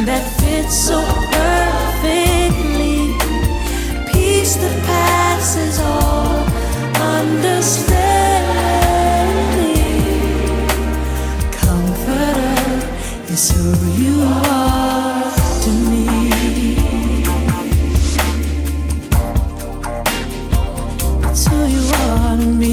that fits so perfectly, peace that passes all understanding. Comforter is who you are to me. It's who you are to me.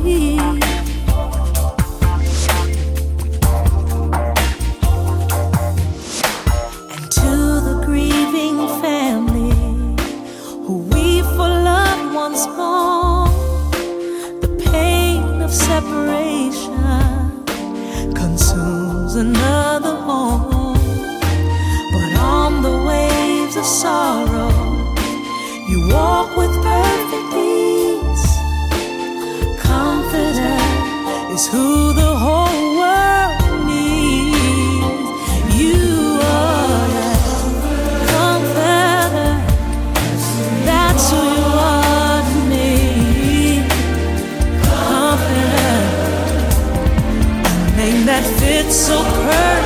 Separation consumes another home, but on the waves of sorrow you walk with perfect peace. Comforter is who the whole world needs. You are that comforter, that's who you are to me. That fits so perfect.